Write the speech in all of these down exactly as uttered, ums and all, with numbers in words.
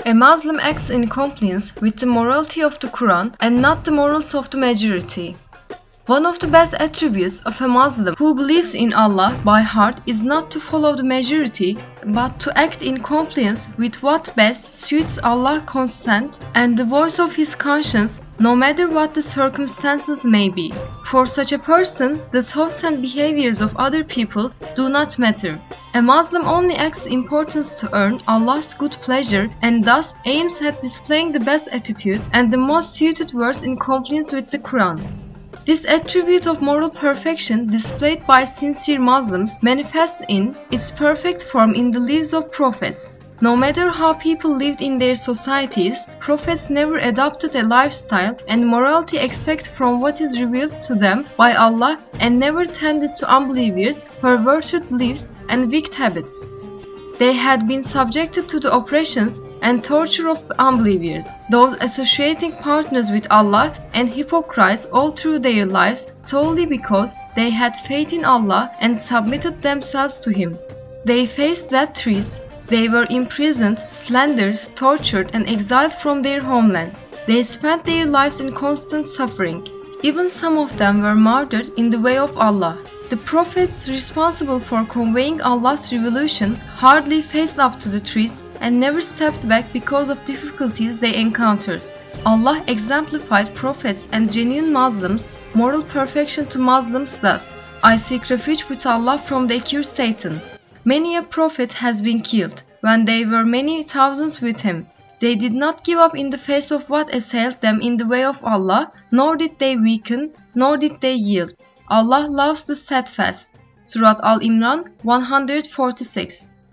A Muslim acts in compliance with the morality of the Quran and not the morals of the majority. One of the best attributes of a Muslim who believes in Allah by heart is not to follow the majority, but to act in compliance with what best suits Allah's consent and the voice of his conscience, no matter what the circumstances may be. For such a person, the thoughts and behaviors of other people do not matter. A Muslim only acts in importance to earn Allah's good pleasure and thus aims at displaying the best attitude and the most suited words in compliance with the Quran. This attribute of moral perfection displayed by sincere Muslims manifests in its perfect form in the lives of prophets. No matter how people lived in their societies, prophets never adopted a lifestyle and morality expected from what is revealed to them by Allah and never tended to unbelievers, perverted lives and wicked habits. They had been subjected to the oppressions and torture of unbelievers, those associating partners with Allah and hypocrites all through their lives solely because they had faith in Allah and submitted themselves to Him. They faced death threats. They were imprisoned, slandered, tortured, and exiled from their homelands. They spent their lives in constant suffering. Even some of them were martyred in the way of Allah. The prophets responsible for conveying Allah's revelation hardly faced up to the threats and never stepped back because of difficulties they encountered. Allah exemplified prophets and genuine Muslims' moral perfection to Muslims thus: I seek refuge with Allah from the accursed Satan. Many a prophet has been killed, when there were many thousands with him. They did not give up in the face of what assailed them in the way of Allah, nor did they weaken, nor did they yield. Allah loves the steadfast. Surat Al-Imran one hundred forty-six.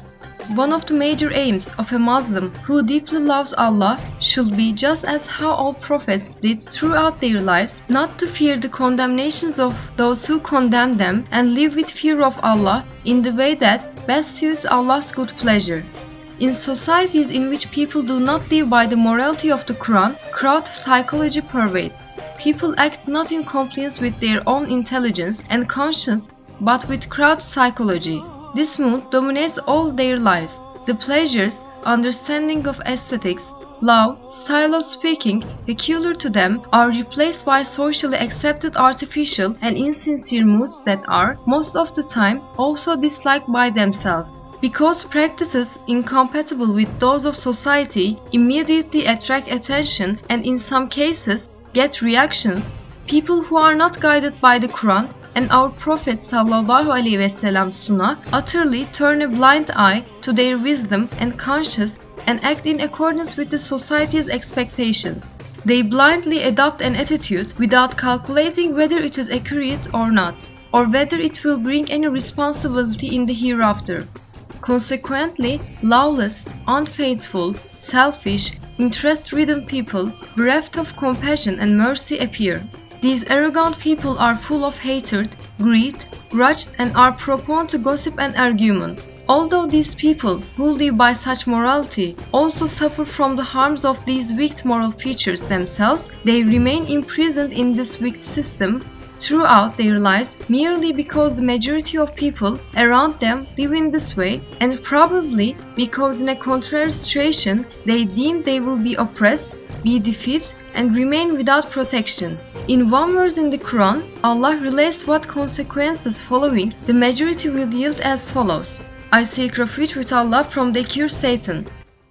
One of the major aims of a Muslim who deeply loves Allah should be, just as how all prophets did throughout their lives, not to fear the condemnations of those who condemn them and live with fear of Allah in the way that best suits Allah's good pleasure. In societies in which people do not live by the morality of the Quran, crowd psychology pervades. People act not in compliance with their own intelligence and conscience, but with crowd psychology. This mood dominates all their lives. The pleasures, understanding of aesthetics, love, style of speaking peculiar to them are replaced by socially accepted artificial and insincere moods that are, most of the time, also disliked by themselves. Because practices incompatible with those of society immediately attract attention and in some cases get reactions, people who are not guided by the Quran and our Prophet sallallahu alaihi wasallam sunnah utterly turn a blind eye to their wisdom and conscience and act in accordance with the society's expectations. They blindly adopt an attitude without calculating whether it is accurate or not, or whether it will bring any responsibility in the hereafter. Consequently, lawless, unfaithful, selfish, interest-ridden people, bereft of compassion and mercy appear. These arrogant people are full of hatred, greed, grudge, and are prone to gossip and argument. Although these people, who live by such morality, also suffer from the harms of these wicked moral features themselves, they remain imprisoned in this wicked system throughout their lives merely because the majority of people around them live in this way, and probably because in a contrary situation they deem they will be oppressed, be defeated, and remain without protection. In one verse in the Quran, Allah relates what consequences following the majority will yield as follows: I seek refuge with Allah from the accursed Satan.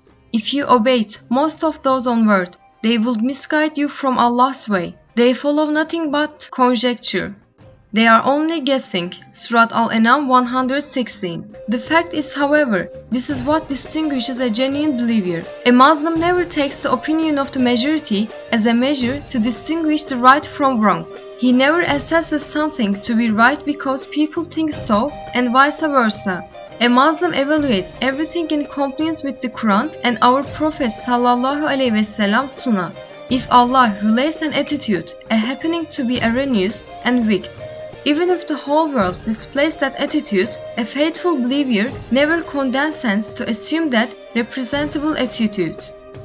If you obeyed most of those on word, they would misguide you from Allah's way. They follow nothing but conjecture. They are only guessing. Surat Al-An'am one hundred sixteen. The fact is, however, this is what distinguishes a genuine believer. A Muslim never takes the opinion of the majority as a measure to distinguish the right from wrong. He never assesses something to be right because people think so, and vice versa. A Muslim evaluates everything in compliance with the Quran and our Prophet sallallahu alaihi wasallam sunnah. If Allah relates an attitude, a happening to be erroneous and wicked, even if the whole world displays that attitude, a faithful believer never condescends to assume that representable attitude.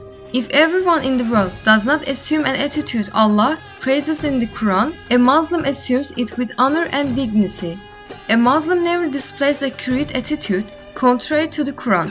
If everyone in the world does not assume an attitude Allah praises in the Quran, a Muslim assumes it with honor and dignity. A Muslim never displays a crude attitude contrary to the Quran.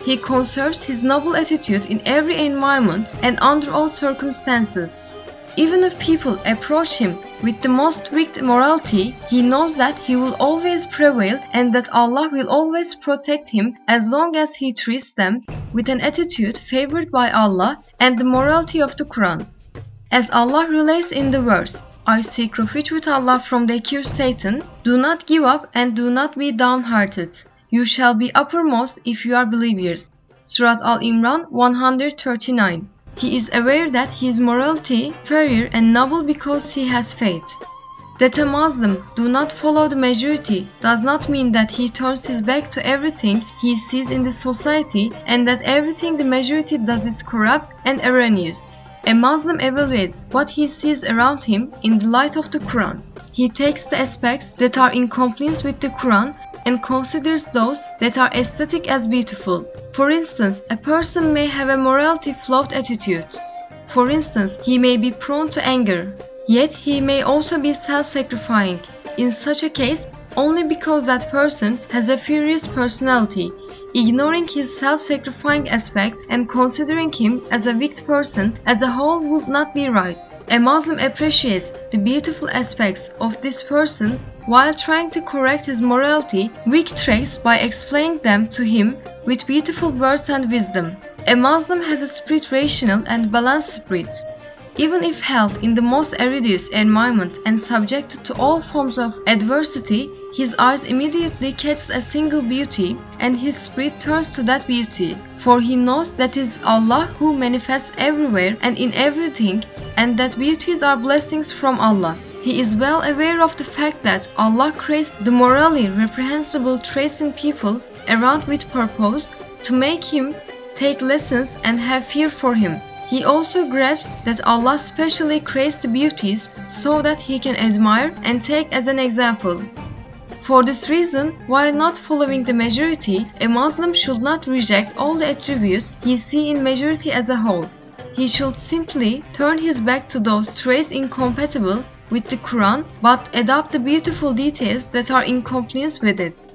he conserves his noble attitude in every environment and under all circumstances. Even if people approach him with the most wicked morality, he knows that he will always prevail and that Allah will always protect him as long as he treats them with an attitude favored by Allah and the morality of the Quran. As Allah relates in the verse, I seek refuge with Allah from the accursed Satan, do not give up and do not be downhearted. You shall be uppermost if you are believers. Surat Al-Imran one hundred thirty-nine. He is aware that his morality superior and noble because he has faith. That a Muslim do not follow the majority does not mean that he turns his back to everything he sees in the society and that everything the majority does is corrupt and erroneous. A Muslim evaluates what he sees around him in the light of the Quran. He takes the aspects that are in compliance with the Quran and considers those that are aesthetic as beautiful. For instance, a person may have a morality-flawed attitude. For instance, he may be prone to anger, yet he may also be self-sacrificing. In such a case, only because that person has a furious personality, ignoring his self-sacrificing aspect and considering him as a wicked person as a whole would not be right. A Muslim appreciates the beautiful aspects of this person while trying to correct his morality weak traits by explaining them to him with beautiful words and wisdom. A Muslim has a spirit rational and balanced spirit. Even if held in the most arduous environment and subjected to all forms of adversity, his eyes immediately catch a single beauty and his spirit turns to that beauty. For he knows that it is Allah who manifests everywhere and in everything, and that beauties are blessings from Allah. He is well aware of the fact that Allah creates the morally reprehensible traits in people around with purpose to make him take lessons and have fear for him. He also grasps that Allah specially creates the beauties so that he can admire and take as an example. For this reason, while not following the majority, a Muslim should not reject all the attributes he sees in majority as a whole. He should simply turn his back to those traits incompatible with the Quran but adopt the beautiful details that are in compliance with it.